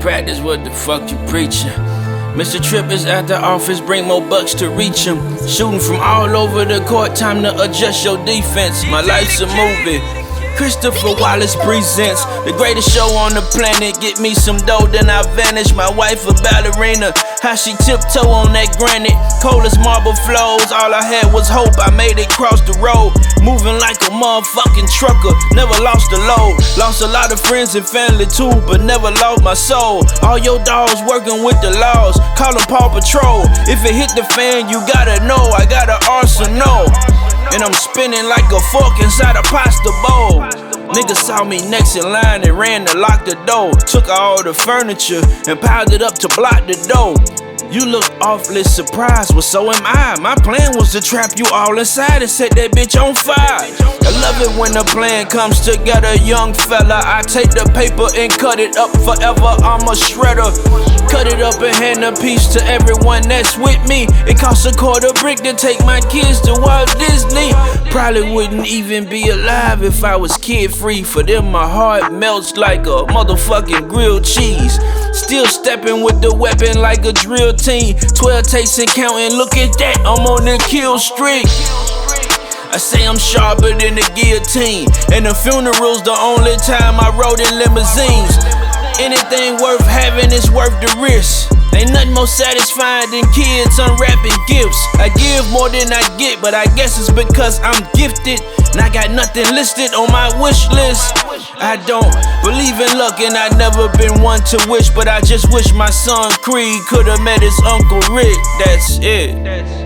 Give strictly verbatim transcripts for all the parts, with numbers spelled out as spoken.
practice what the fuck you preaching. Mister Tripp is at the office, bring more bucks to reach him. Shooting from all over the court, time to adjust your defense. My life's a movie. Christopher Wallace presents the greatest show on the planet. Get me some dough, then I vanish. My wife a ballerina, how she tiptoe on that granite. Cold as marble flows, all I had was hope. I made it cross the road, moving like a motherfucking trucker. Never lost a load, lost a lot of friends and family too, but never lost my soul. All your dogs working with the laws, call them Paw Patrol. If it hit the fan, you gotta know I got an arsenal. And I'm spinning like a fork inside a pasta bowl. Niggas saw me next in line and ran to lock the door. Took all the furniture and piled it up to block the door. You look awfully surprised, well so am I. My plan was to trap you all inside and set that bitch on fire. I love it when the plan comes together, young fella. I take the paper and cut it up forever, I'm a shredder. Cut it up and hand a piece to everyone that's with me. It costs a quarter brick to take my kids to Walt Disney. Probably wouldn't even be alive if I was kid free. For them my heart melts like a motherfucking grilled cheese. Still stepping with the weapon like a drill team. Twelve takes and counting, look at that, I'm on the kill streak. I say I'm sharper than the guillotine, and the funeral's the only time I rode in limousines. Anything worth having is worth the risk. Ain't nothing more satisfying than kids unwrapping gifts. I give more than I get, but I guess it's because I'm gifted. And I got nothing listed on my wish list. I don't believe in luck and I've never been one to wish, but I just wish my son Creed could've met his Uncle Rick. That's it.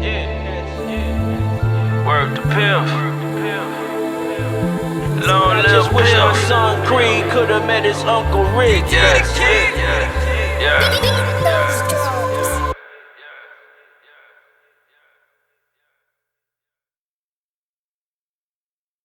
Word to Piff. Long live just wish my son Creed could've met his Uncle Rick. That's it. Yeah.